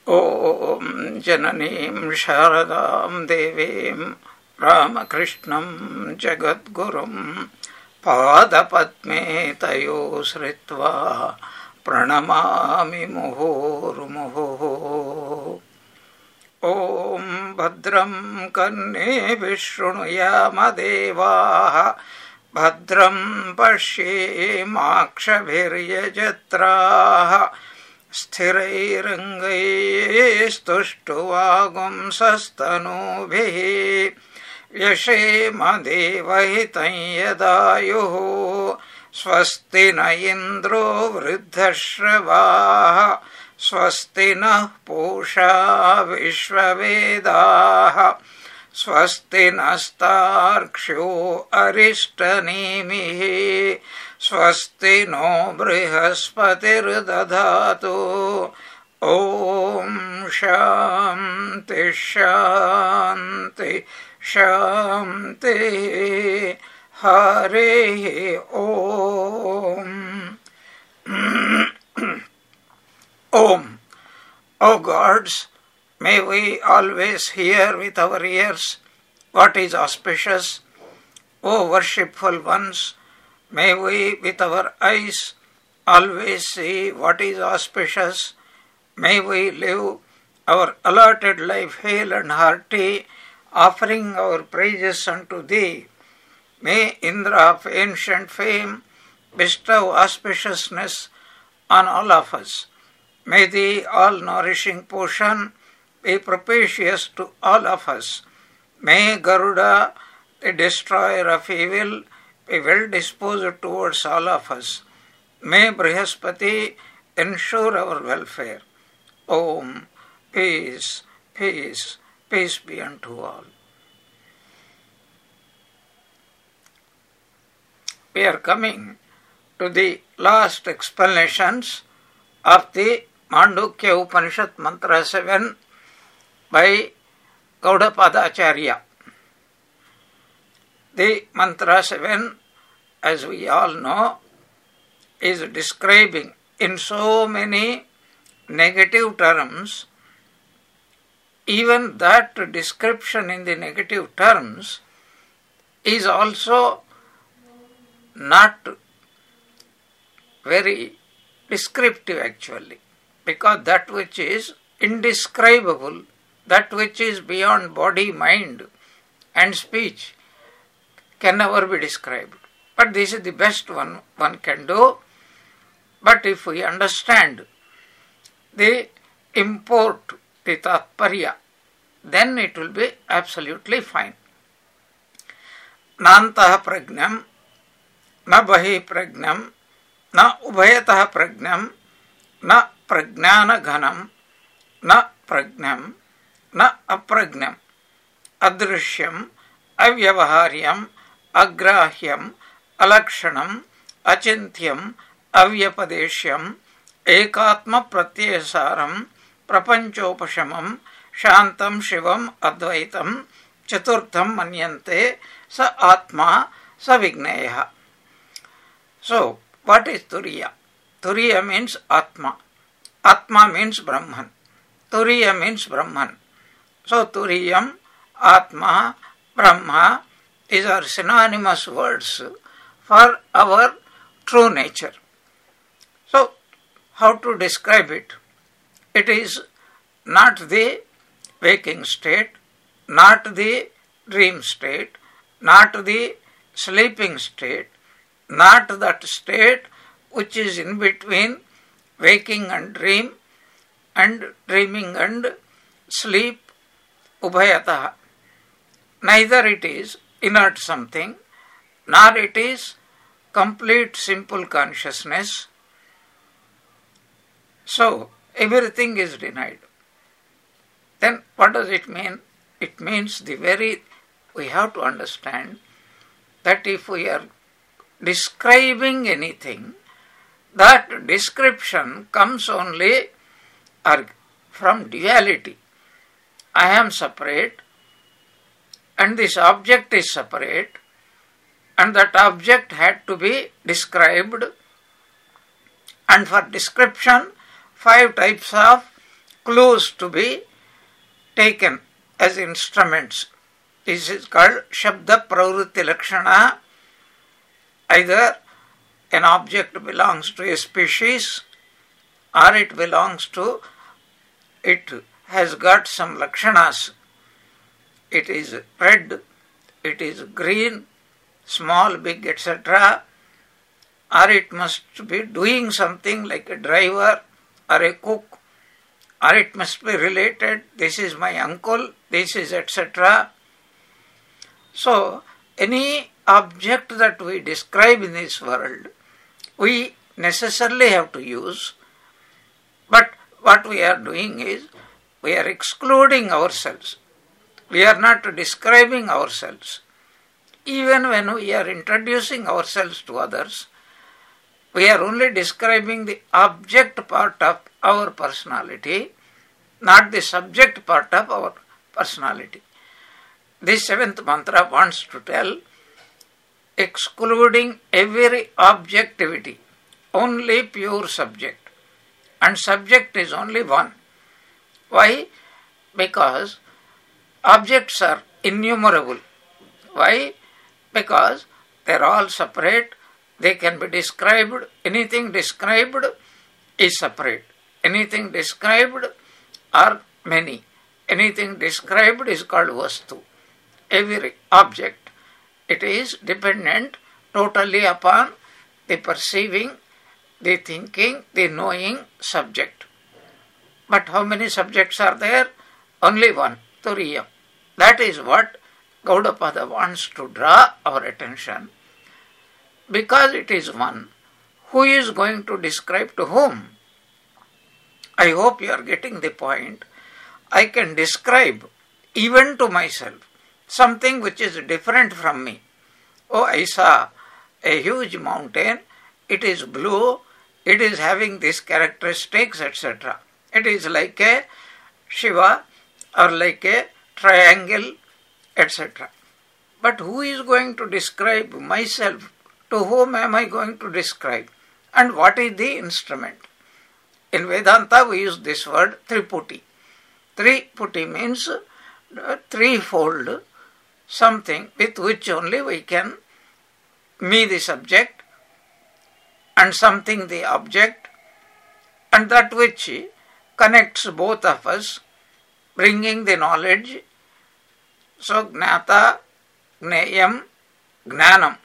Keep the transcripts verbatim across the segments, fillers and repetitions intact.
ॐ जननीं शारदां देवीं रामकृष्णं जगद्गुरुं पादपद्मे तयो श्रित्वा प्रणमामि मुहुर्मुहुः। ॐ भद्रं कर्णेभिः शृणुयाम देवाः भद्रं पश्येमाक्षभिर्यजत्राः स्थिरैरङ्गैस्तुष्टुवागुंसस्तनूभिः यशेम देवहितं यदायुः। स्वस्ति न इन्द्रो वृद्धश्रवाः स्वस्ति नः पूषा विश्ववेदाः स्वस्ति नस्तार्क्ष्यो अरिष्टनेमिः स्वस्ति नो बृहस्पतिर्दधातु। ॐ शान्ति शान्ति शान्तिः। हरिः ॐ। Om. O gods, may we always hear with our ears what is auspicious. O worshipful ones, may we with our eyes always see what is auspicious. May we live our allotted life hale and hearty, offering our praises unto Thee. May Indra of ancient fame bestow auspiciousness on all of us. May the all-nourishing portion be propitious to all of us. May Garuda, the destroyer of evil, be well disposed towards all of us. May Brihaspati ensure our welfare. Om. Peace, peace, peace be unto all. We are coming to the last explanations of the Mandukya Upanishad Mantra seven by Gaudapadacharya. The Mantra seven, as we all know, is describing in so many negative terms. Even that description in the negative terms is also not very descriptive actually, because that which is indescribable, that which is beyond body, mind and speech can never be described. But this is the best one one can do. But if we understand the import, the tatparya, then it will be absolutely fine. Nantah pragnam, na bahi pragnam, na ubhayatah pragnam, na pragnana ghanam, na pragnam, na apragnam, adrishyam, avyavaharyam, agrahyam, alakshanam, achintyam, avyapadeshyam, ekatma pratyasaram, prapanchopashamam, shantam shivam advaitam, chaturtham manyante, sa atma sa vigneya. So, what is Turiya? Turiya means Atma. Atma means Brahman. Turiya means Brahman. So, Turiyam, Atma, Brahma, these are synonymous words for our true nature. So, how to describe it? It is not the waking state, not the dream state, not the sleeping state, not that state which is in between waking and dream and dreaming and sleep, ubhayatah. Neither it is inert something, nor it is complete simple consciousness. So, everything is denied. Then what does it mean? It means the very, we have to understand that if we are describing anything, that description comes only from duality. I am separate and this object is separate, and that object had to be described, and for description five types of clues to be taken as instruments. This is called Shabda Pravritti Lakshana. Either an object belongs to a species or it belongs to, it has got some lakshanas. It is red, it is green, small, big, et cetera. Or it must be doing something like a driver or a cook, or it must be related, this is my uncle, this is et cetera. So, any object that we describe in this world, we necessarily have to use, but what we are doing is, we are excluding ourselves. We are not describing ourselves. Even when we are introducing ourselves to others, we are only describing the object part of our personality, not the subject part of our personality. This seventh mantra wants to tell, excluding every objectivity, only pure subject. And subject is only one. Why? Because objects are innumerable. Why? Because they are all separate. They can be described. Anything described is separate. Anything described are many. Anything described is called vastu. Every object, it is dependent totally upon the perceiving, the thinking, the knowing subject. But how many subjects are there? Only one, Turiyam. That is what Gaudapada wants to draw our attention. Because it is one, who is going to describe to whom? I hope you are getting the point. I can describe even to myself something which is different from me. Oh, I saw a huge mountain, it is blue, it is having these characteristics, et cetera. It is like a Shiva or like a triangle, et cetera. But who is going to describe myself? To whom am I going to describe? And what is the instrument? In Vedanta we use this word Triputi. Triputi means threefold, something with which only we can, me the subject, and something the object, and that which connects both of us, bringing the knowledge. So, Gnata, Gneyam, Gnanam.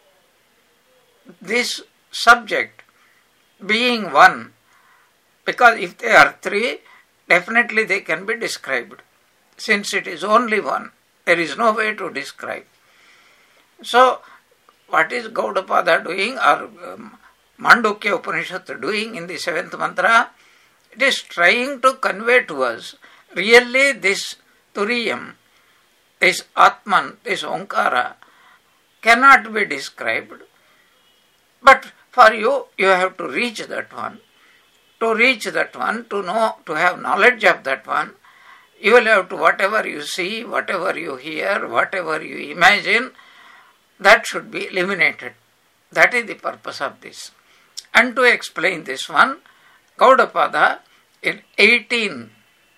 This subject being one, because if they are three, definitely they can be described. Since it is only one, there is no way to describe. So, what is Gaudapada doing, or um, Mandukya Upanishad doing in the seventh mantra? It is trying to convey to us, really this Turiyam, this Atman, this Omkara, cannot be described. But for you, you have to reach that one. To reach that one, to know, to have knowledge of that one, you will have to, whatever you see, whatever you hear, whatever you imagine, that should be eliminated. That is the purpose of this. And to explain this one, Gaudapada in eighteen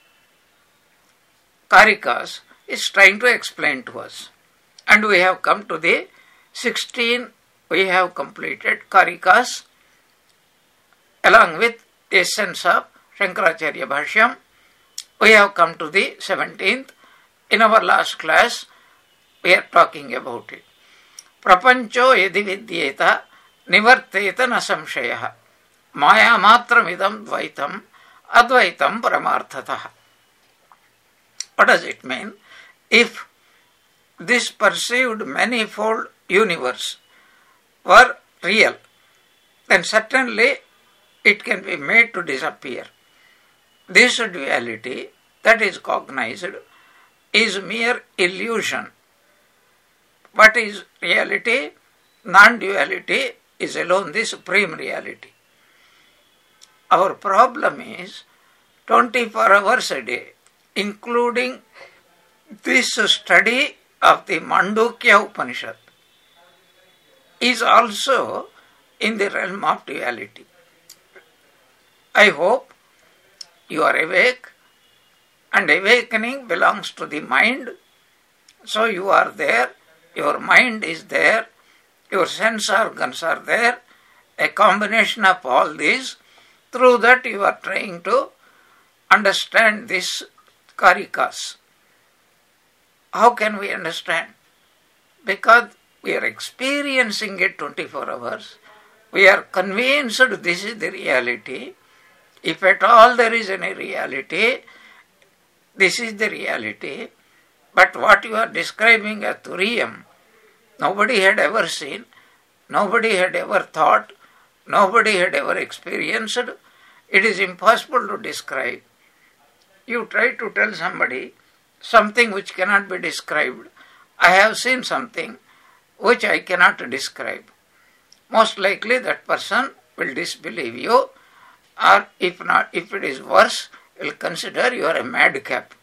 Karikas is trying to explain to us. And we have come to the sixteen, we have completed Karikas along with the essence of Shankaracharya Bhashyam. We have come to the seventeenth. In our last class, we are talking about it. Prapancho yadi vidyeta nivarteta na samshayah maya matramidam dvaitam advaitam paramarthatah. What does it mean? If this perceived manifold universe were real, then certainly it can be made to disappear. This duality that is cognized is mere illusion. What is reality? Non-duality is alone the supreme reality. Our problem is twenty-four hours a day, including this study of the Mandukya Upanishad, is also in the realm of duality. I hope you are awake and awakening belongs to the mind. So you are there, your mind is there, your sense organs are there, a combination of all these. Through that you are trying to understand this karikas. How can we understand? Because we are experiencing it twenty-four hours. We are convinced this is the reality. If at all there is any reality, this is the reality. But what you are describing as Turiyam, nobody had ever seen, nobody had ever thought, nobody had ever experienced. It is impossible to describe. You try to tell somebody something which cannot be described. I have seen something which I cannot describe. Most likely that person will disbelieve you, or if not, if it is worse, will consider you are a madcap.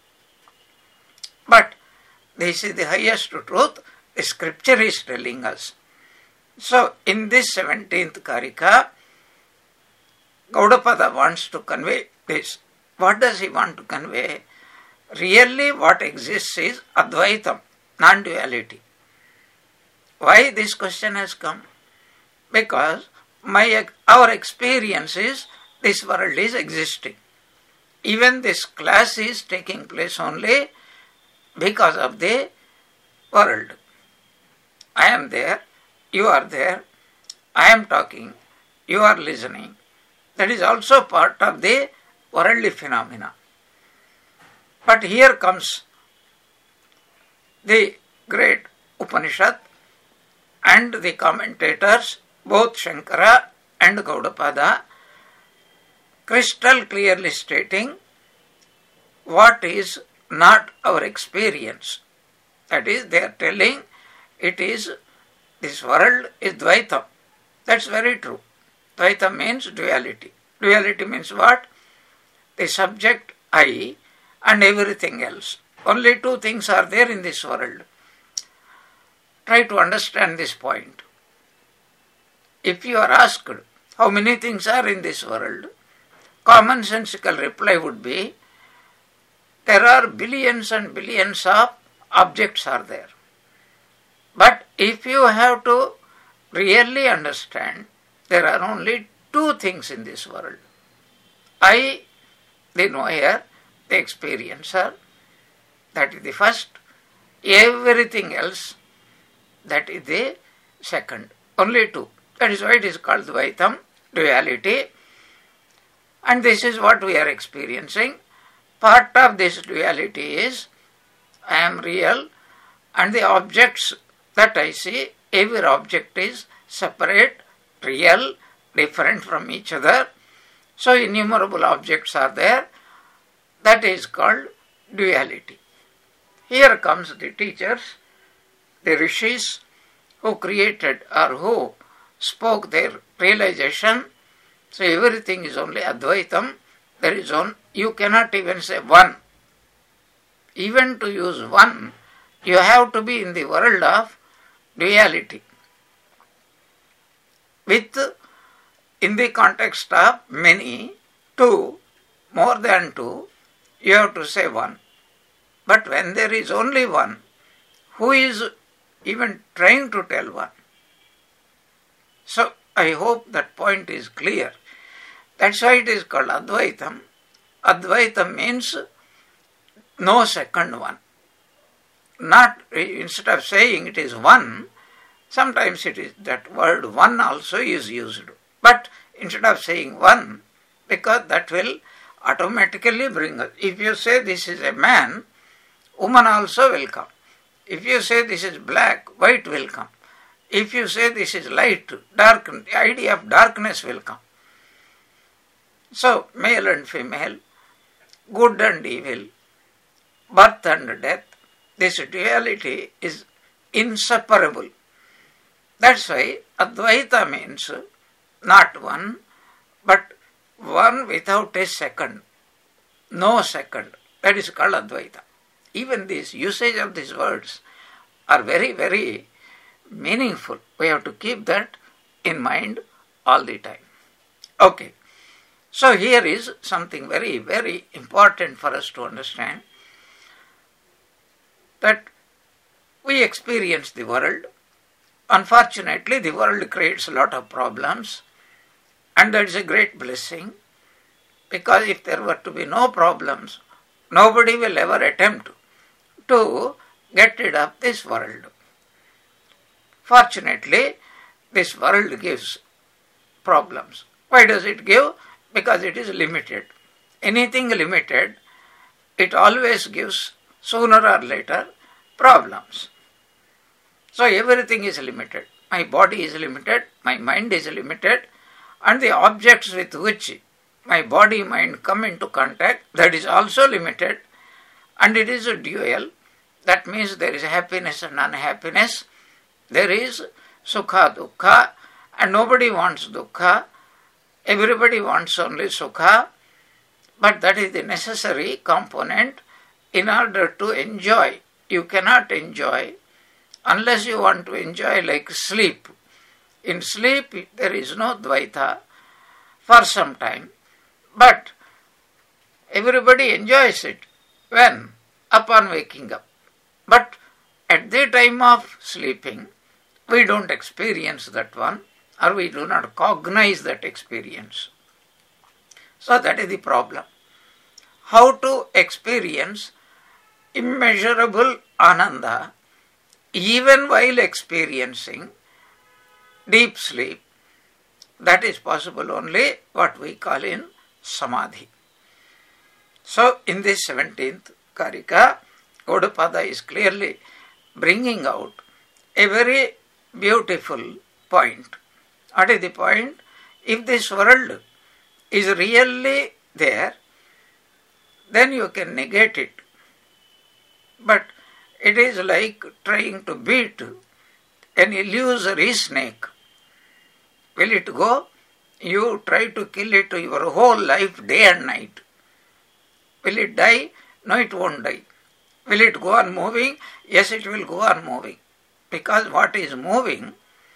But this is the highest truth the scripture is telling us. So in this seventeenth Karika, Gaudapada wants to convey this. What does he want to convey? Really what exists is Advaitam, non-duality. Why this question has come? Because my our experience is this world is existing. Even this class is taking place only because of the world. I am there, you are there, I am talking, you are listening. That is also part of the worldly phenomena. But here comes the great Upanishad and the commentators, both Shankara and Gaudapada, crystal clearly stating what is not our experience. That is, they are telling it is, this world is Dvaitam. That's very true. Dvaitam means duality. Duality means what? The subject, I, and everything else. Only two things are there in this world. Try to understand this point. If you are asked how many things are in this world, commonsensical reply would be, there are billions and billions of objects are there. But if you have to really understand, there are only two things in this world. I, the knower, the experiencer, that is the first. Everything else, that is the second. Only two. That is why it is called Dvaitam, duality. And this is what we are experiencing. Part of this duality is, I am real, and the objects that I see, every object is separate, real, different from each other. So innumerable objects are there. That is called duality. Here comes the teachers, the rishis, who created or who spoke their realization. So everything is only Advaitam. There is one. You cannot even say one. Even to use one, you have to be in the world of duality. With, in the context of many, two, more than two, you have to say one. But when there is only one, who is even trying to tell one? So I hope that point is clear. That's why it is called Advaitam. Advaitam means no second one. Not, instead of saying it is one, sometimes it is that word one also is used. But instead of saying one, because that will automatically bring us. If you say this is a man, woman also will come. If you say this is black, white will come. If you say this is light, dark, the idea of darkness will come. So, male and female, good and evil, birth and death, this duality is inseparable. That's why Advaita means not one, but one without a second. No second. That is called Advaita. Even this usage of these words are very, very meaningful. We have to keep that in mind all the time. Okay. So here is something very, very important for us to understand, that we experience the world. Unfortunately, the world creates a lot of problems, and that is a great blessing, because if there were to be no problems, nobody will ever attempt to get rid of this world. Fortunately, this world gives problems. Why does it give? Because it is limited. Anything limited, it always gives, sooner or later, problems. So everything is limited. My body is limited, my mind is limited, and the objects with which my body mind come into contact, that is also limited, and it is a dual. That means there is happiness and unhappiness. There is sukha, dukkha, and nobody wants dukkha. Everybody wants only sukha, but that is the necessary component in order to enjoy. You cannot enjoy unless you want to enjoy like sleep. In sleep there is no dvaita for some time, but everybody enjoys it when? Upon waking up. But at the time of sleeping, we don't experience that one, or we do not cognize that experience. So that is the problem. How to experience immeasurable ananda even while experiencing deep sleep? That is possible only what we call in samadhi. So in this seventeenth Karika, Gaudapada is clearly bringing out a very beautiful point. What is the point? If this world is really there, then you can negate it. But it is like trying to beat an illusory snake. Will it go? You try to kill it your whole life, day and night. Will it die? No, it won't die. Will it go on moving? Yes, it will go on moving. Because what is moving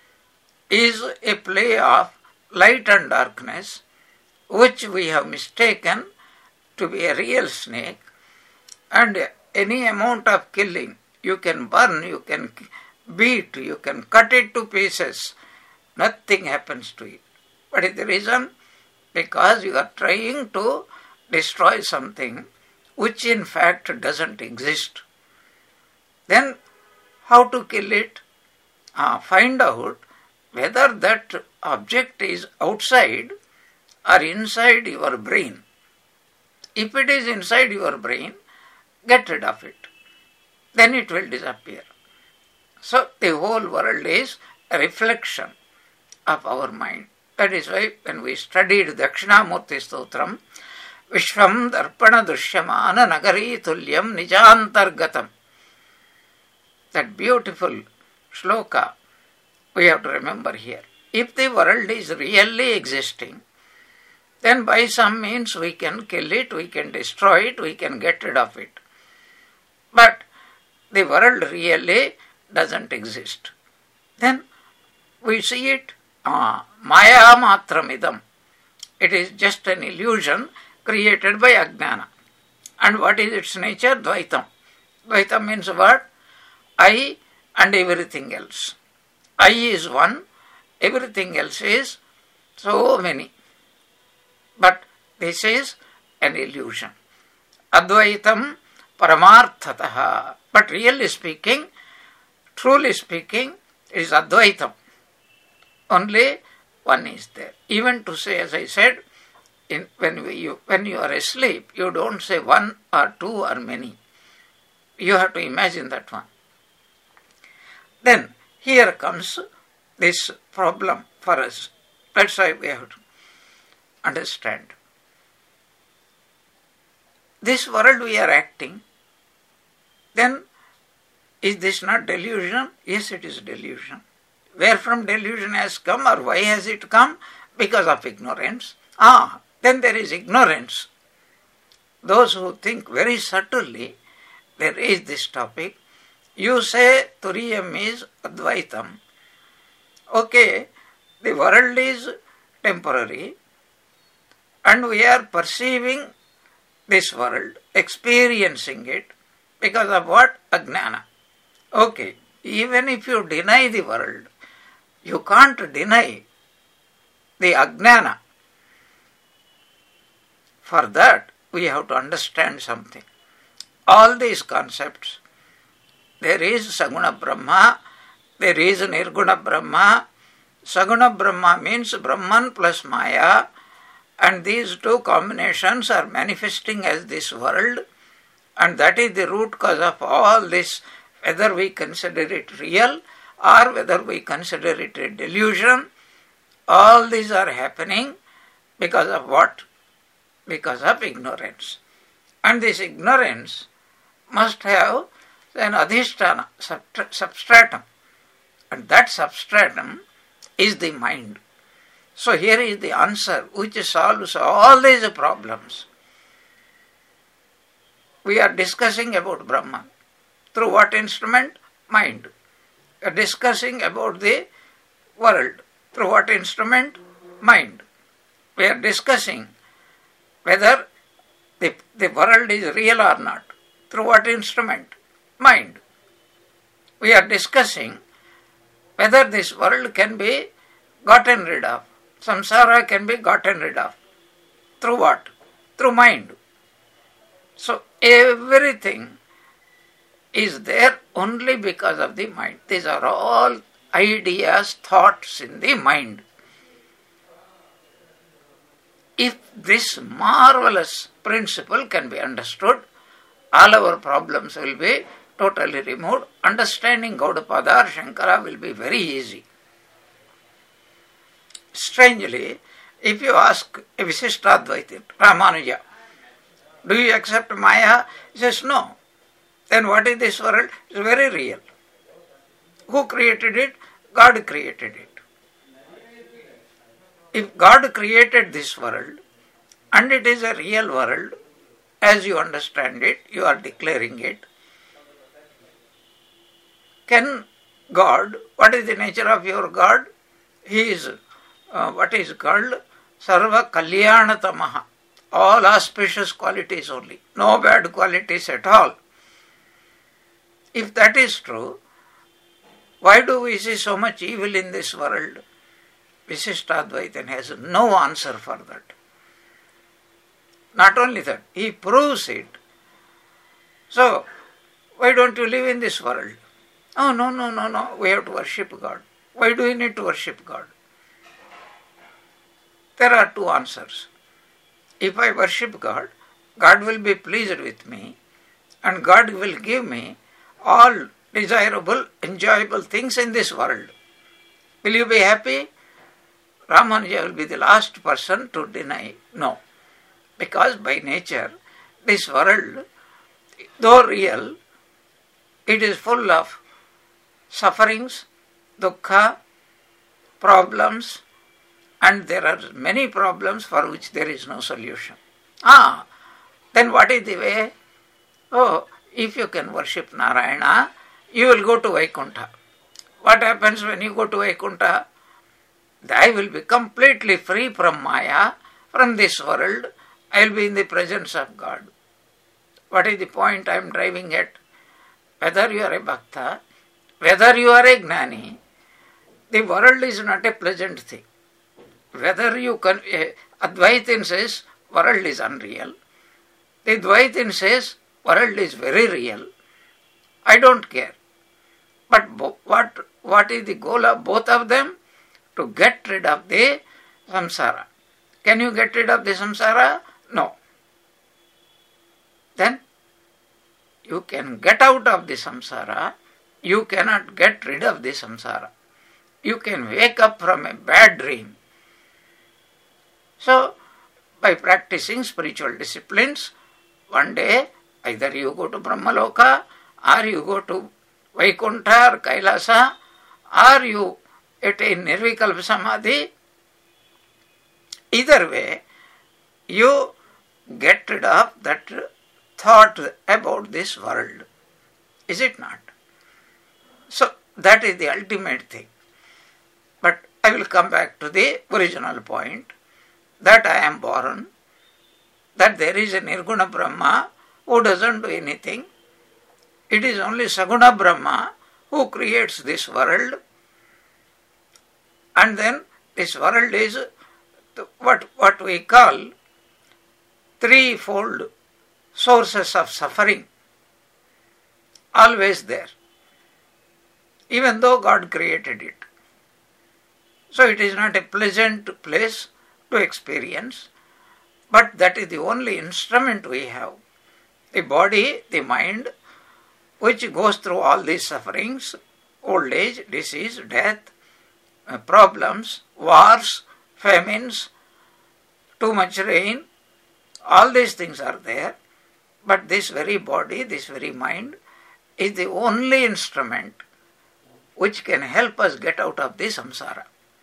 is a play of light and darkness, which we have mistaken to be a real snake, and any amount of killing, you can burn, you can beat, you can cut it to pieces, nothing happens to it. What is the reason? Because you are trying to destroy something which in fact doesn't exist. Then how to kill it? Ah, find out whether that object is outside or inside your brain. If it is inside your brain, get rid of it. Then it will disappear. So the whole world is a reflection of our mind. That is why when we studied Dakshinamurti Stotram, Vishvam Darpana Drishyamana Nagari Tulyam Nijantargatam. That beautiful shloka we have to remember here. If the world is really existing, then by some means we can kill it, we can destroy it, we can get rid of it. But the world really doesn't exist. Then we see it, ah, maya matramidam. It is just an illusion created by ajnana. And what is its nature? Dvaitam. Dvaitam means what? I and everything else. I is one, everything else is so many. But this is an illusion. Advaitam paramarthataha. But really speaking, truly speaking, it is Advaitam. Only one is there. Even to say, as I said, in, when, we, you, when you are asleep, you don't say one or two or many. You have to imagine that one. Then, here comes this problem for us. That's why we have to understand. This world we are acting, then is this not delusion? Yes, it is delusion. Where from delusion has come, or why has it come? Because of ignorance. Ah, then there is ignorance. Those who think very subtly, there is this topic. You say Turiyam is Advaitam. Okay, the world is temporary And we are perceiving this world, experiencing it, because of what? Ajnana. Okay, even if you deny the world, you can't deny the Ajnana. For that, we have to understand something. All these concepts, there is Saguna Brahma, there is Nirguna Brahma. Saguna Brahma means Brahman plus Maya, and these two combinations are manifesting as this world, and that is the root cause of all this, whether we consider it real or whether we consider it a delusion. All these are happening because of what? Because of ignorance. And this ignorance must have an adhisthana, substratum. And that substratum is the mind. So here is the answer which solves all these problems. We are discussing about Brahman. Through what instrument? Mind. We are discussing about the world. Through what instrument? Mind. We are discussing whether the, the world is real or not. Through what instrument? Mind. We are discussing whether this world can be gotten rid of. Samsara can be gotten rid of. Through what? Through mind. So everything is there only because of the mind. These are all ideas, thoughts in the mind. If this marvelous principle can be understood, all our problems will be totally removed. Understanding Gaudapada or Shankara will be very easy. Strangely, if you ask a Visishtadvaita, Ramanuja, do you accept Maya? He says no. Then what is this world? It's very real. Who created it? God created it. If God created this world and it is a real world, as you understand it, you are declaring it, can God, what is the nature of your God? He is, uh, what is called, Sarva Kalyanatamaha. All auspicious qualities only. No bad qualities at all. If that is true, why do we see so much evil in this world? Visishtadvaitan has no answer for that. Not only that, he proves it. So, why don't you live in this world? Oh, no, no, no, no, we have to worship God. Why do we need to worship God? There are two answers. If I worship God, God will be pleased with me and God will give me all desirable, enjoyable things in this world. Will you be happy? Ramanuja will be the last person to deny no. Because by nature, this world, though real, it is full of sufferings, dukkha, problems, and there are many problems for which there is no solution. Ah, then what is the way? Oh, if you can worship Narayana, you will go to Vaikuntha. What happens when you go to Vaikuntha? I will be completely free from Maya, from this world. I will be in the presence of God. What is the point I am driving at? Whether you are a Bhakta, whether you are a Gnani, the world is not a pleasant thing. Whether you can, uh, Advaitin says world is unreal, the Dvaitin says world is very real. I don't care. But bo- what what is the goal of both of them? To get rid of the samsara. Can you get rid of the samsara? No. Then you can get out of the samsara. You cannot get rid of the samsara. You can wake up from a bad dream. So, by practicing spiritual disciplines, one day either you go to Brahmaloka or you go to Vaikuntha or Kailasa or you attain Nirvikalpa Samadhi. Either way, you get rid of that thought about this world. Is it not? So, that is the ultimate thing. But I will come back to the original point, that I am born that there is a Nirguna Brahma who doesn't do anything. It is only Saguna Brahma who creates this world. And then this world is what, what we call threefold sources of suffering. Always there. Even though God created it. So it is not a pleasant place to experience. But that is the only instrument we have. The body, the mind, which goes through all these sufferings, old age, disease, death, problems, wars, famines, too much rain, all these things are there. But this very body, this very mind is the only instrument which can help us get out of the samsara.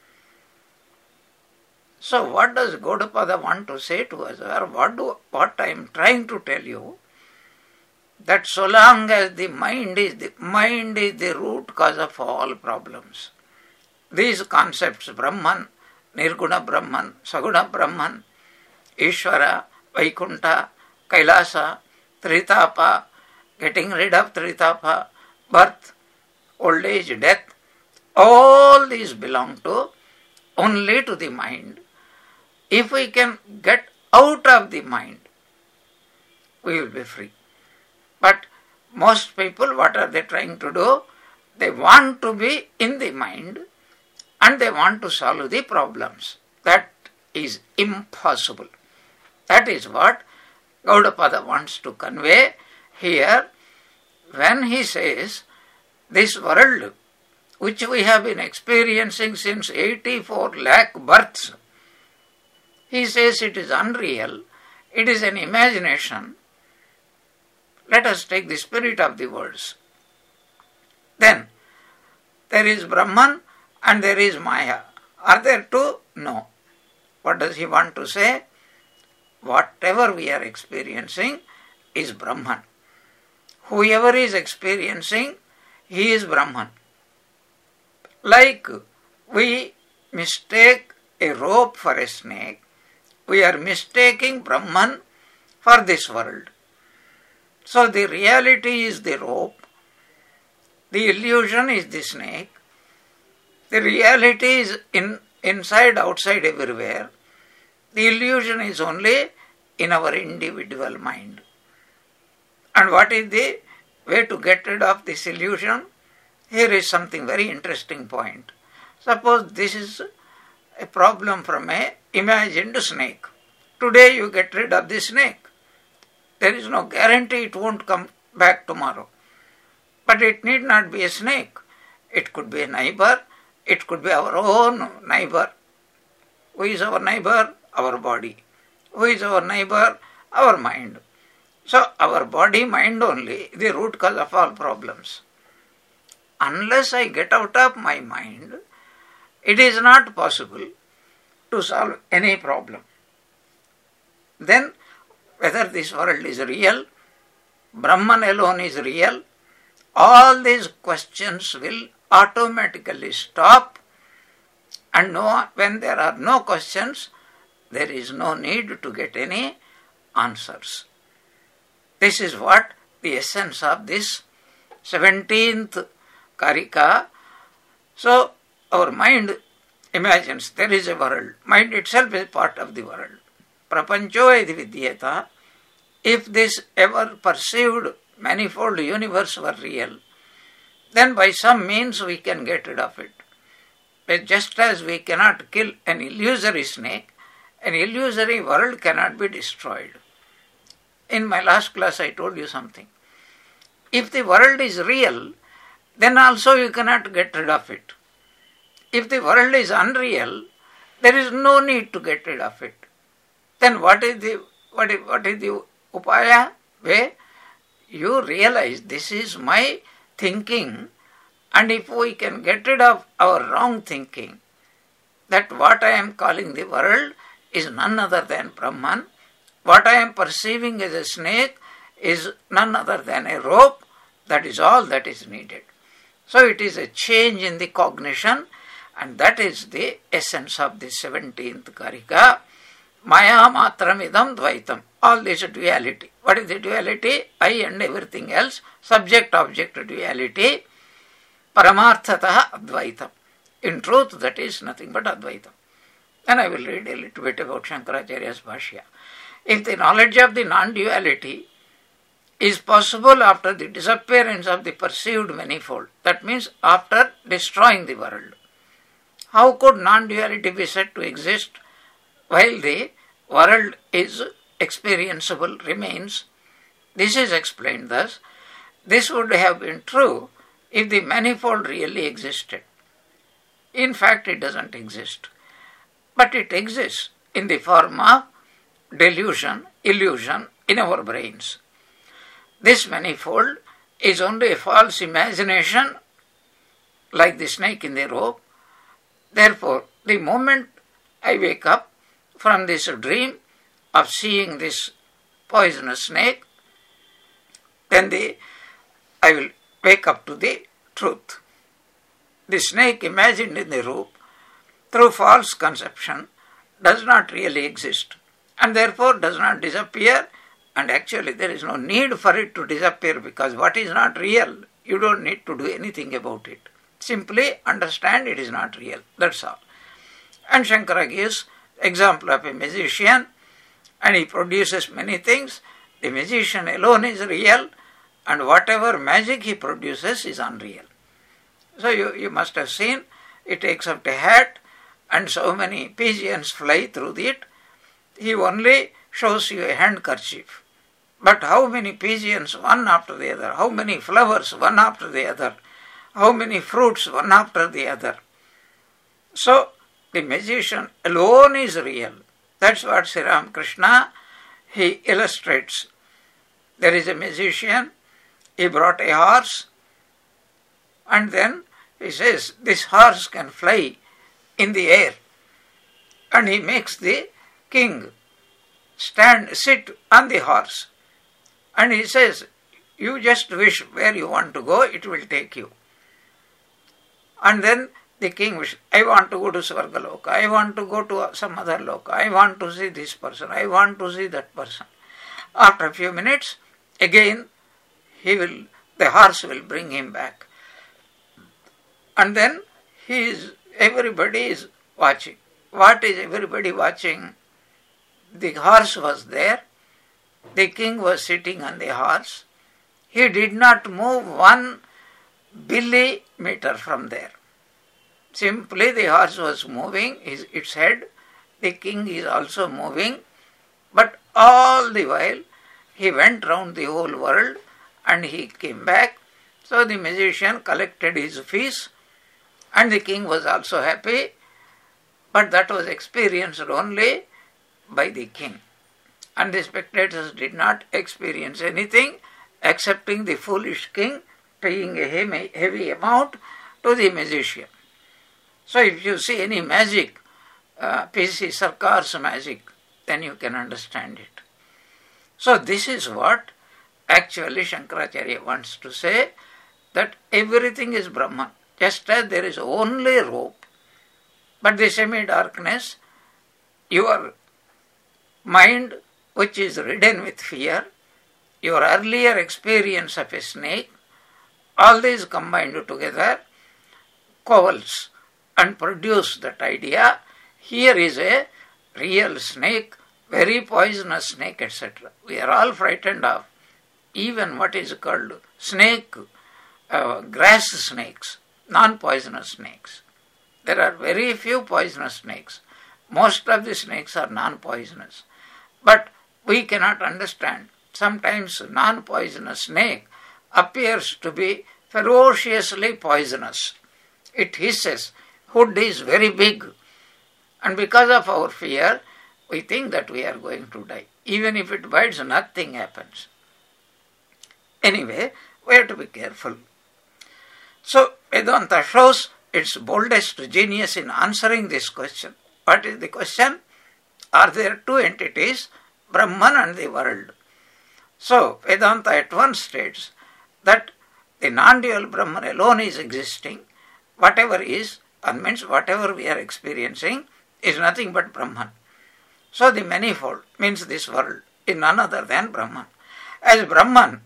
So what does Gaudapada want to say to us, or what, do, what I am trying to tell you? That so long as the mind is the mind is the root cause of all problems. These concepts, Brahman, Nirguna Brahman, Saguna Brahman, Ishvara, Vaikunta, Kailasa, Tritapa, getting rid of Tritapa, birth, old age, death, all these belong to only to the mind. If we can get out of the mind, we will be free. But most people, what are they trying to do? They want to be in the mind and they want to solve the problems. That is impossible. That is what Gaudapada wants to convey here when he says this world which we have been experiencing since eighty-four lakh births, he says it is unreal, it is an imagination. Let us take the spirit of the words. Then, there is Brahman and there is Maya. Are there two? No. What does he want to say? Whatever we are experiencing is Brahman. Whoever is experiencing, he is Brahman. Like we mistake a rope for a snake, we are mistaking Brahman for this world. So the reality is the rope, the illusion is the snake, the reality is in, inside, outside, everywhere. The illusion is only in our individual mind. And what is the way to get rid of this illusion? Here is something very interesting point. Suppose this is a problem from a imagined snake. Today you get rid of the snake. There is no guarantee it won't come back tomorrow. But it need not be a snake. It could be a neighbor. It could be our own neighbor. Who is our neighbor? Our body. Who is our neighbor? Our mind. So our body, mind only, the root cause of all problems. Unless I get out of my mind, it is not possible to solve any problem. Then, whether this world is real, Brahman alone is real, all these questions will automatically stop, and no, when there are no questions, there is no need to get any answers. This is what the essence of this seventeenth Karika. So, our mind imagines there is a world. Mind itself is part of the world. Prapancho edi vidyeta. If this ever perceived manifold universe were real, then by some means we can get rid of it. But just as we cannot kill an illusory snake, an illusory world cannot be destroyed. In my last class I told you something. If the world is real, then also you cannot get rid of it. If the world is unreal, there is no need to get rid of it. Then what is the what is, what is the upaya? Where you realize this is my thinking, and if we can get rid of our wrong thinking, that what I am calling the world is none other than Brahman, what I am perceiving as a snake is none other than a rope, that is all that is needed. So it is a change in the cognition, and that is the essence of the seventeenth Karika. Maya matramidam dvaitam. all this duality. What is the duality? I and everything else, subject-object duality, paramarthataha advaitam. In truth, that is nothing but advaitam. And I will read a little bit about Shankaracharya's Bhashya. If the knowledge of the non-duality is possible after the disappearance of the perceived manifold, that means after destroying the world, how could non-duality be said to exist while the world is experienceable, remains? This is explained thus. This would have been true if the manifold really existed. In fact, it doesn't exist. But it exists in the form of delusion, illusion in our brains. This manifold is only a false imagination, like the snake in the rope. Therefore, the moment I wake up from this dream of seeing this poisonous snake, then the, I will wake up to the truth. The snake imagined in the rope through false conception does not really exist and therefore does not disappear, and actually there is no need for it to disappear, because what is not real, you don't need to do anything about it. Simply understand it is not real, that's all. And Shankara gives example of a magician, and he produces many things. The magician alone is real, and whatever magic he produces is unreal. So you, you must have seen, he takes up a hat and so many pigeons fly through it. He only shows you a handkerchief. But how many pigeons one after the other, how many flowers one after the other, how many fruits one after the other. So the magician alone is real. That's what Sri Ramakrishna, he illustrates. There is a magician, he brought a horse, and then he says, this horse can fly in the air. And he makes the king stand, sit on the horse. And he says, you just wish where you want to go, it will take you. And then the king wishes, I want to go to Svargaloka, I want to go to some other loka, I want to see this person, I want to see that person. After a few minutes, again, he will, the horse will bring him back. And then he is, everybody is watching. What is everybody watching? The horse was there. The king was sitting on the horse. He did not move one millimeter from there. Simply the horse was moving his, its head. The king is also moving. But all the while, he went round the whole world and he came back. So the magician collected his fees and the king was also happy. But that was experienced only by the king. And the spectators did not experience anything excepting the foolish king paying a heavy, heavy amount to the magician. So if you see any magic, uh, P C Sarkar's magic, then you can understand it. So this is what actually Shankaracharya wants to say, that everything is Brahman. Just as there is only rope, but the semi-darkness, your mind which is ridden with fear, your earlier experience of a snake, all these combined together coalesce and produce that idea. Here is a real snake, very poisonous snake, et cetera. We are all frightened of even what is called snake, uh, grass snakes, non-poisonous snakes. There are very few poisonous snakes. Most of the snakes are non-poisonous. But we cannot understand. Sometimes non-poisonous snake appears to be ferociously poisonous. It hisses, hood is very big. And because of our fear, we think that we are going to die. Even if it bites, nothing happens. Anyway, we have to be careful. So, Vedanta shows its boldest genius in answering this question. What is the question? Are there two entities, Brahman and the world? So, Vedanta at once states that the non-dual Brahman alone is existing. Whatever is, and means whatever we are experiencing, is nothing but Brahman. So, the manifold means this world, is none other than Brahman. As Brahman,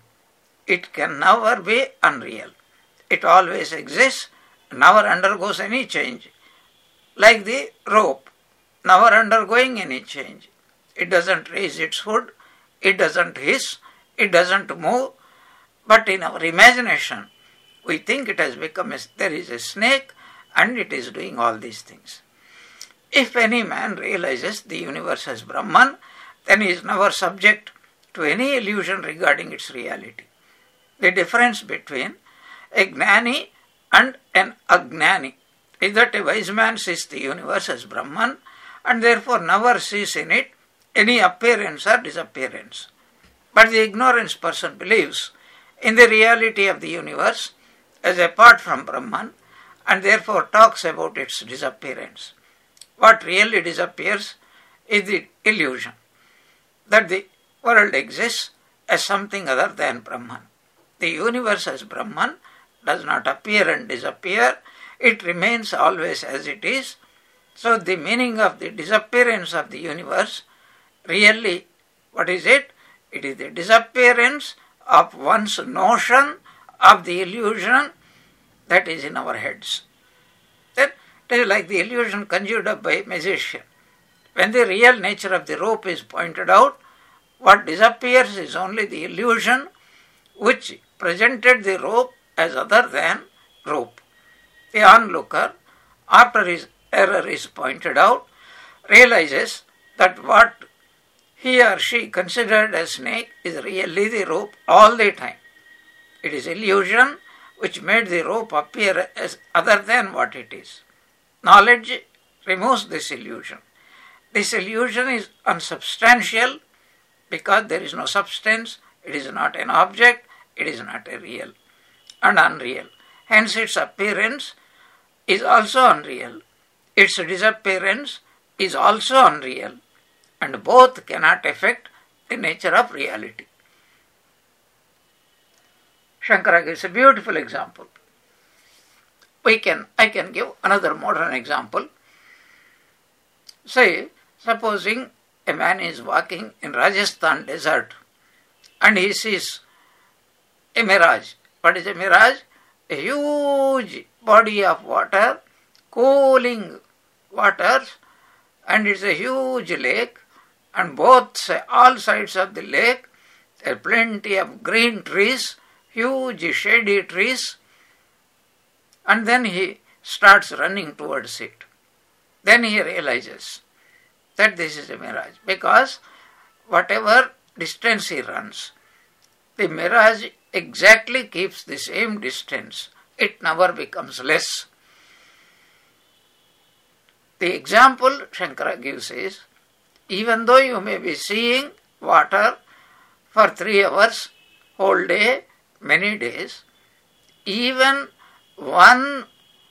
it can never be unreal. It always exists, never undergoes any change. Like the rope, never undergoing any change. It doesn't raise its hood, it doesn't hiss, it doesn't move, but in our imagination, we think it has become a, there is a snake and it is doing all these things. If any man realizes the universe as Brahman, then he is never subject to any illusion regarding its reality. The difference between a Gnani and an Agnani is that a wise man sees the universe as Brahman and therefore never sees in it any appearance or disappearance. But the ignorant person believes in the reality of the universe as apart from Brahman and therefore talks about its disappearance. What really disappears is the illusion that the world exists as something other than Brahman. The universe as Brahman does not appear and disappear, it remains always as it is. So the meaning of the disappearance of the universe, really, what is it? It is the disappearance of one's notion of the illusion that is in our heads. That it is like the illusion conjured up by a magician. When the real nature of the rope is pointed out, what disappears is only the illusion which presented the rope as other than rope. The onlooker, after his error is pointed out, realizes that what he or she considered as snake is really the rope all the time. It is illusion which made the rope appear as other than what it is. Knowledge removes this illusion. This illusion is unsubstantial because there is no substance, it is not an object, it is not a real and unreal. Hence its appearance is also unreal. Its disappearance is also unreal, and both cannot affect the nature of reality. Shankara gives a beautiful example. We can, I can give another modern example. Say, supposing a man is walking in Rajasthan desert and he sees a mirage. What is a mirage? A huge body of water, cooling waters, and it's a huge lake, and both all sides of the lake there are plenty of green trees, huge shady trees, and then he starts running towards it. Then he realizes that this is a mirage, because whatever distance he runs, the mirage exactly keeps the same distance. It never becomes less. The example Shankara gives is, even though you may be seeing water for three hours, whole day, many days, even one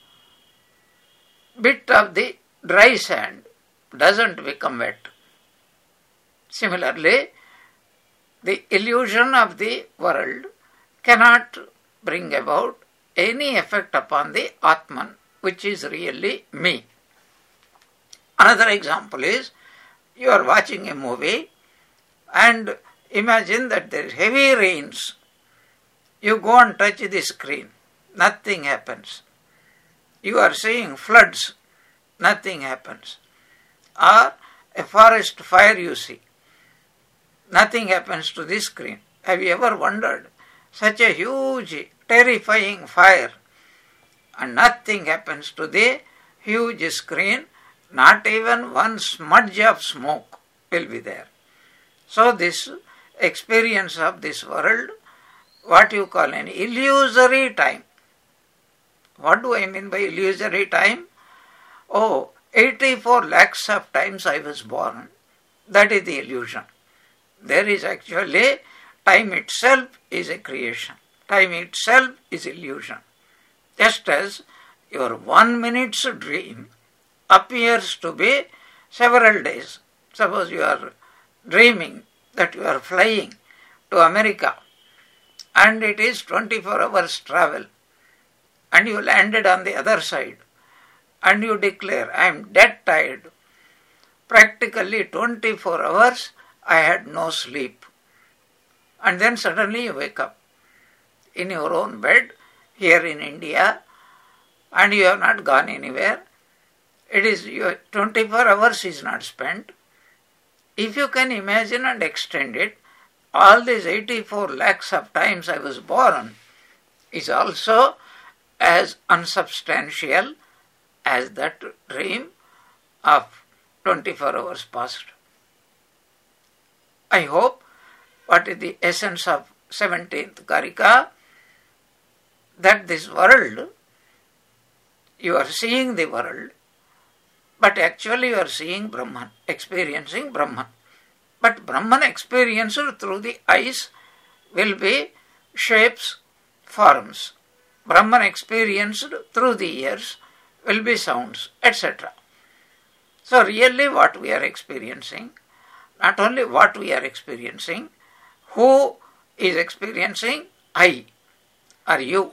bit of the dry sand doesn't become wet. Similarly, the illusion of the world cannot bring about any effect upon the Atman, which is really me. Another example is, you are watching a movie and imagine that there is heavy rains. You go and touch the screen, nothing happens. You are seeing floods, nothing happens. Or a forest fire you see, nothing happens to the screen. Have you ever wondered? Such a huge, terrifying fire, and nothing happens to the huge screen, not even one smudge of smoke will be there. So this experience of this world, what you call an illusory time. What do I mean by illusory time? Oh, eighty-four lakhs of times I was born. That is the illusion. There is actually, time itself is a creation. Time itself is illusion. Just as your one minute's dream appears to be several days. Suppose you are dreaming that you are flying to America and it is twenty-four hours travel, and you landed on the other side and you declare, I am dead tired. Practically twenty-four hours I had no sleep. And then suddenly you wake up in your own bed here in India, and you have not gone anywhere. It is your twenty-four hours is not spent. If you can imagine and extend it, all these eighty-four lakhs of times I was born is also as unsubstantial as that dream of twenty-four hours past. I hope what is the essence of seventeenth Karika, that this world, you are seeing the world, but actually you are seeing Brahman, experiencing Brahman. But Brahman experienced through the eyes will be shapes, forms. Brahman experienced through the ears will be sounds, et cetera. So really what we are experiencing, not only what we are experiencing, who is experiencing? I or you.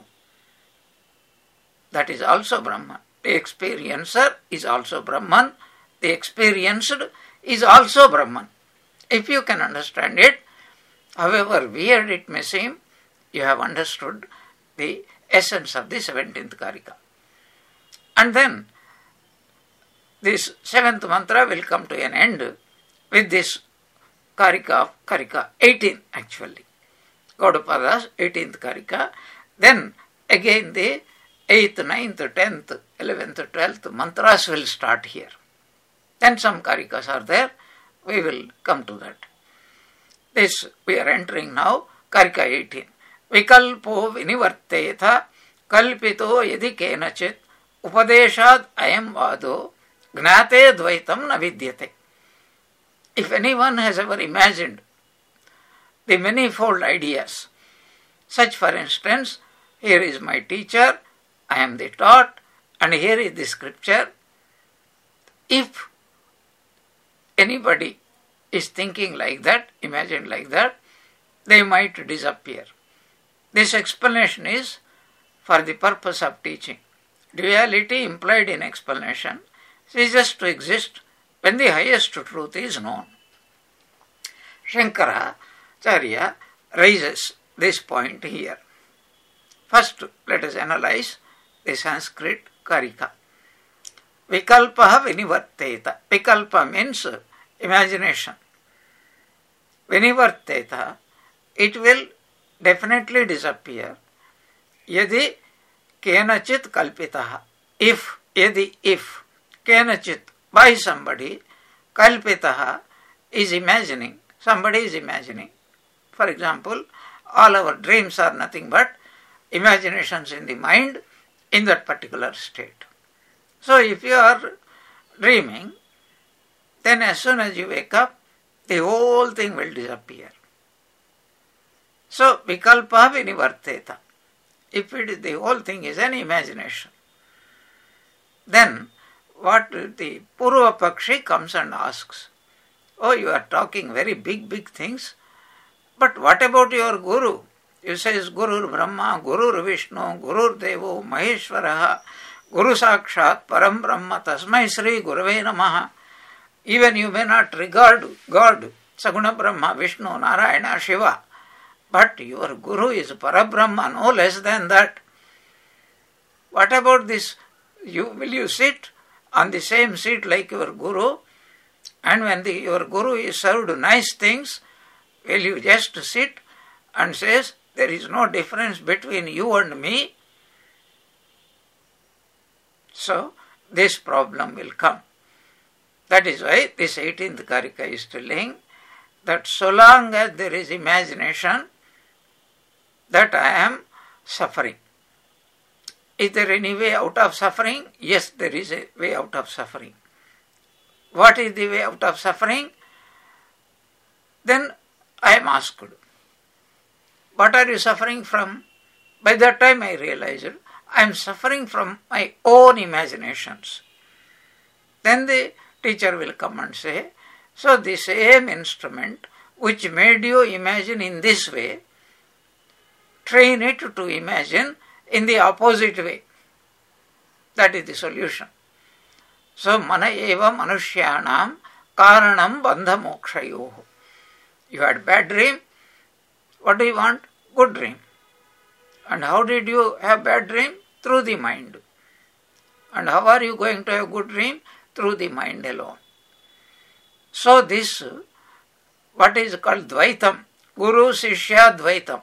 That is also Brahman. The experiencer is also Brahman. The experienced is also Brahman. If you can understand it, however weird it may seem, you have understood the essence of the seventeenth Karika. And then this seventh mantra will come to an end with this Karika of Karika eighteen actually. Gaudapada's eighteenth Karika. Then again the eighth, ninth, tenth, eleventh, twelfth mantras will start here. Then some Karikas are there. We will come to that. This we are entering now, Karika eighteen. Vikalpo vinivartetha kalpito yadi kenachit upadeshad ayam vado gnate dvaitam na vidyate. If anyone has ever imagined the manifold ideas, such for instance, here is my teacher, I am the taught, and here is the scripture. If anybody is thinking like that, imagine like that, they might disappear. This explanation is for the purpose of teaching. Duality implied in explanation ceases to exist when the highest truth is known. Shankaracharya raises this point here. First, let us analyze the Sanskrit Karika. Vikalpa vinivarteta. Vikalpa means imagination. Vinivarteta, it will definitely disappear. Yadi kenachit kalpitaha. If, yadi if, kenachit, by somebody, kalpitaha is imagining. Somebody is imagining. For example, all our dreams are nothing but imaginations in the mind in that particular state. So if you are dreaming, then as soon as you wake up, the whole thing will disappear. So vikalpa vinivarteta. If it is, the whole thing is an imagination, then what the Purva Pakshi comes and asks, oh, you are talking very big, big things, but what about your Guru? You say Guru Brahma, Guru Vishnu, Guru Devo, Maheshwaraha, Guru Sakshat, Param Brahma, Tasmai Sri Gurave Namaha. Even you may not regard God, Saguna Brahma, Vishnu, Narayana, Shiva, but your Guru is Parabrahma, no less than that. What about this? You, will you sit on the same seat like your Guru? And when the, your Guru is served nice things, will you just sit and says, there is no difference between you and me? So, this problem will come. That is why this eighteenth Karika is telling that so long as there is imagination, that I am suffering. Is there any way out of suffering? Yes, there is a way out of suffering. What is the way out of suffering? Then I am asked, what are you suffering from? By that time I realized I am suffering from my own imaginations. Then the teacher will come and say, so the same instrument which made you imagine in this way, train it to imagine in the opposite way. That is the solution. So, mana eva manushyanam karanam bandha mokshayoho. You had bad dream. What do you want? Good dream. And how did you have bad dream? Through the mind. And how are you going to have good dream? Through the mind alone. So this, what is called Dvaitam, Guru Sishya Dvaitam.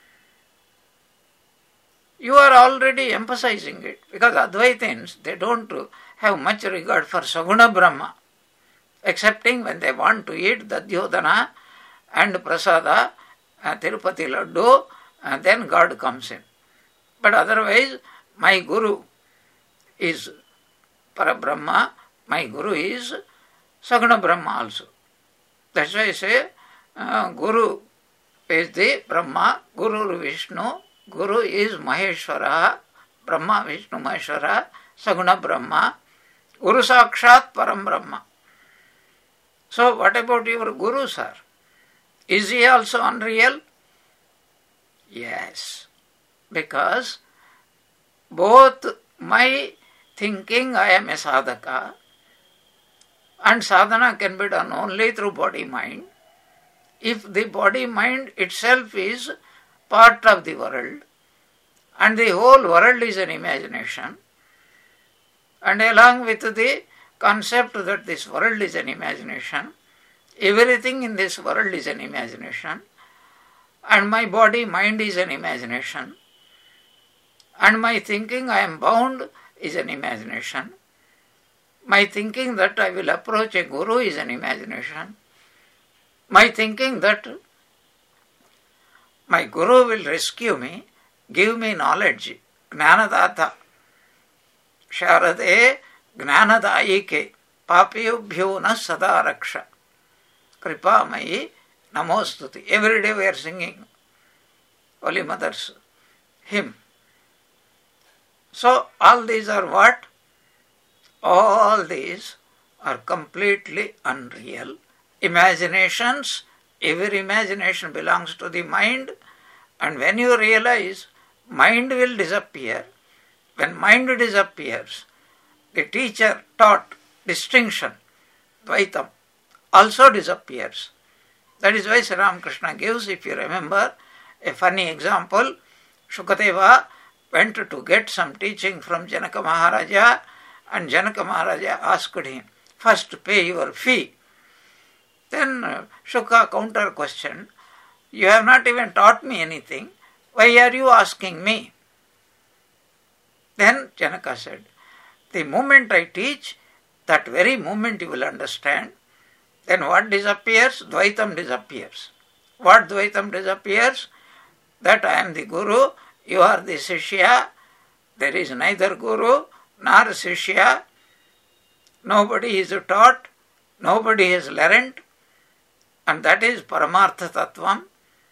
You are already emphasizing it, because Advaitins, they don't have much regard for Saguna Brahma, excepting when they want to eat Dadyodhana and Prasada, uh, Tirupati Laddu, and then God comes in. But otherwise, my Guru is Parabrahma, my Guru is Saguna Brahma also. That's why I say, uh, Guru is the Brahma, Guru Vishnu, Guru is Maheshwara, Brahma, Vishnu, Maheshwara, Saguna Brahma, Guru Sakshat Param Brahma. So what about your Guru, sir? Is he also unreal? Yes, because both my thinking I am a sadhaka and sadhana can be done only through body-mind. If the body-mind itself is part of the world and the whole world is an imagination, and along with the concept that this world is an imagination, everything in this world is an imagination, and my body, mind is an imagination, and my thinking I am bound is an imagination, my thinking that I will approach a guru is an imagination, my thinking that my guru will rescue me, give me knowledge, Gnanadata, Sharade Gnanadayike, Papiyubhyo na Sadaraksha, Kripamayi Namostuti. Every day we are singing Holy Mother's hymn. So all these are what? All these are completely unreal. Imaginations, every imagination belongs to the mind, and when you realize mind will disappear, when mind disappears, the teacher taught distinction, Dvaitam, also disappears. That is why Sri Ramakrishna gives, if you remember, a funny example. Shukadeva went to get some teaching from Janaka Maharaja, and Janaka Maharaja asked him, first pay your fee. Then uh, Shuka counter questioned, you have not even taught me anything, why are you asking me? Then Janaka said, the moment I teach, that very moment you will understand. Then what disappears? Dvaitam disappears. What Dvaitam disappears? That I am the Guru, you are the Sishya, there is neither Guru nor Sishya, nobody is taught, nobody has learned, and that is Paramartha Tattvam.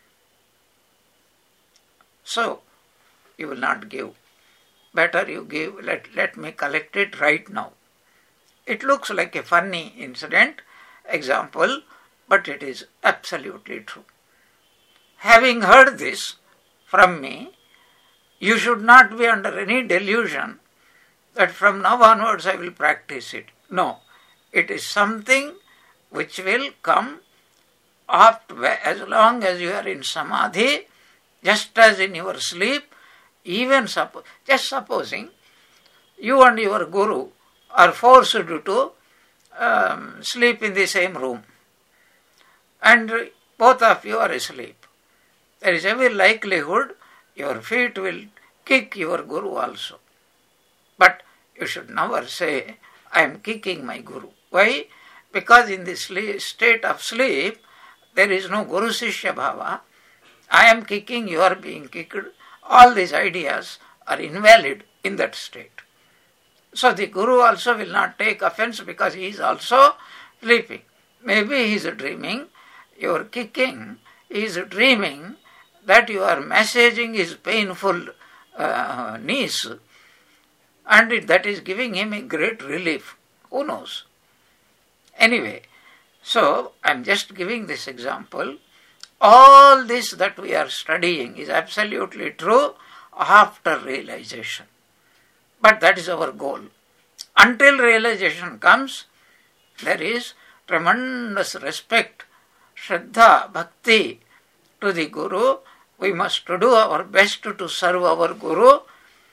So, you will not give. Better you give, let, let me collect it right now. It looks like a funny incident, example, but it is absolutely true. Having heard this from me, you should not be under any delusion that from now onwards I will practice it. No, it is something which will come after, as long as you are in samadhi, just as in your sleep. Even suppo- just supposing you and your guru are forced to um, sleep in the same room, and both of you are asleep. There is every likelihood your feet will kick your guru also. But you should never say, I am kicking my guru. Why? Because in the sleep, state of sleep, there is no Guru Sishya Bhava. I am kicking, you are being kicked. All these ideas are invalid in that state. So the Guru also will not take offense because he is also sleeping. Maybe he is dreaming, you are kicking, he is dreaming that you are massaging his painful uh, knees, and it, that is giving him a great relief. Who knows? Anyway, so I am just giving this example. All this that we are studying is absolutely true after realization. But that is our goal. Until realization comes, there is tremendous respect, Shraddha, Bhakti to the Guru. We must do our best to serve our Guru.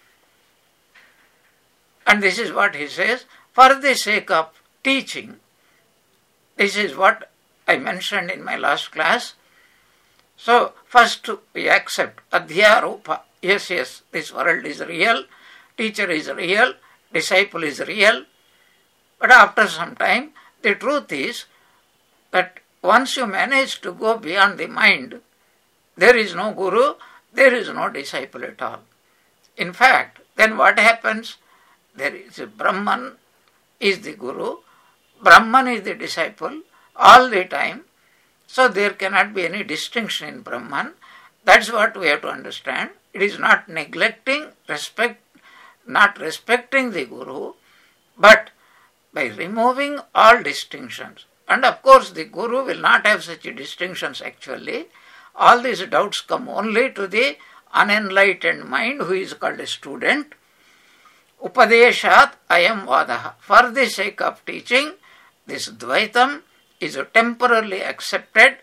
And this is what he says, for the sake of teaching. This is what I mentioned in my last class. So, first we accept Adhyaropa. Yes, yes, this world is real, teacher is real, disciple is real. But after some time, the truth is that once you manage to go beyond the mind, there is no Guru, there is no disciple at all. In fact, then what happens? There is a Brahman is the Guru, Brahman is the disciple all the time. So there cannot be any distinction in Brahman. That's what we have to understand. It is not neglecting, respect, not respecting the Guru, but by removing all distinctions. And of course the Guru will not have such distinctions actually. All these doubts come only to the unenlightened mind who is called a student. Upadeshat ayam vadaha. For the sake of teaching, this Dvaitam is temporarily accepted.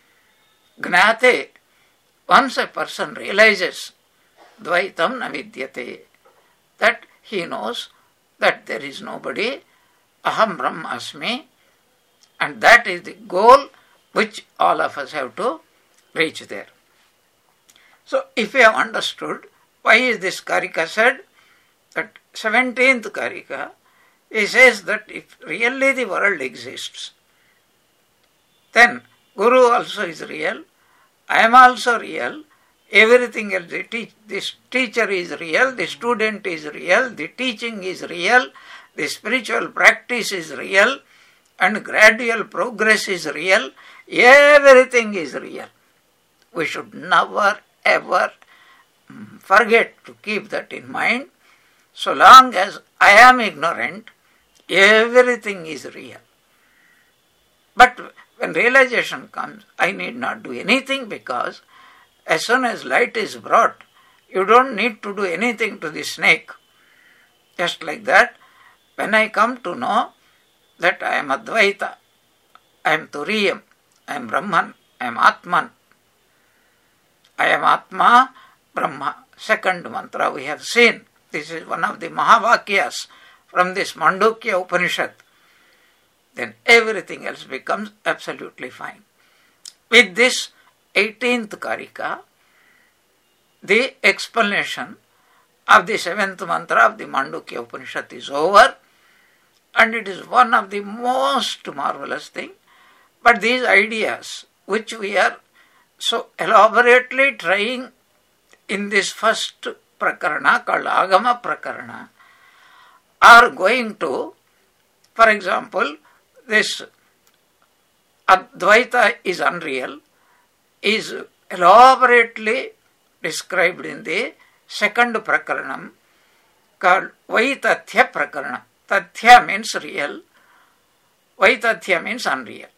Gnate, once a person realizes Dvaitam na vidyate, that he knows that there is nobody, aham brahmasmi, and that is the goal which all of us have to reach there. So, if we have understood why is this Karika said, that seventeenth Karika, he says that if really the world exists, then Guru also is real, I am also real, everything else, the teach, this teacher is real, the student is real, the teaching is real, the spiritual practice is real, and gradual progress is real, everything is real. We should never ever forget to keep that in mind. So long as I am ignorant, everything is real. But when realization comes, I need not do anything, because as soon as light is brought, you don't need to do anything to the snake. Just like that, when I come to know that I am Advaita, I am Turiyam, I am Brahman, I am Atman, I am Atma, Brahma. Second mantra we have seen. This is one of the Mahavakyas from this Mandukya Upanishad. Then everything else becomes absolutely fine. With this eighteenth Karika, the explanation of the seventh mantra of the Mandukya Upanishad is over, and it is one of the most marvelous things. But these ideas which we are so elaborately trying in this first prakarana called Agama Prakarana are going to, for example, this Advaita is unreal is elaborately described in the second prakaranam called Vaitathya Prakarana. Tathya means real, Vaitathya means unreal.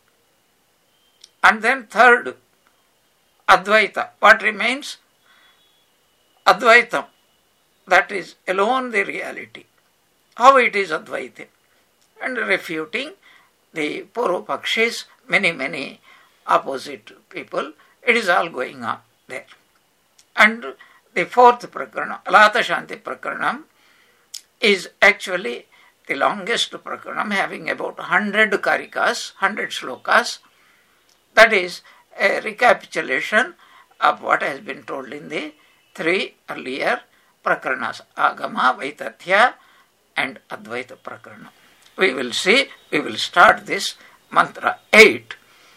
And then third, Advaita. What remains? Advaitam. That is alone the reality. How it is Advaita? And refuting the Purvapakshis, many, many opposite people. It is all going on there. And the fourth Prakarana, Alata Shanti Prakaranam, is actually the longest Prakaranam, having about one hundred Karikas, one hundred Shlokas. That is a recapitulation of what has been told in the three earlier Prakaranas, Agama, Vaitathya and Advaita Prakarana. We will see, we will start this mantra eight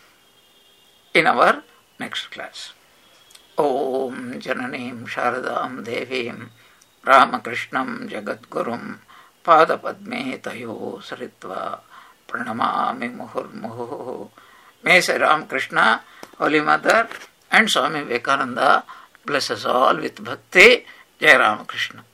in our next class. Om Jananim Sharadam Devim Ramakrishnam Jagadgurum Padapadme Tayo Saritva Pranamami Muhurmuhu. May Sri Ramakrishna, Holy Mother and Swami Vivekananda bless us all with bhakti. Jai Ramakrishna.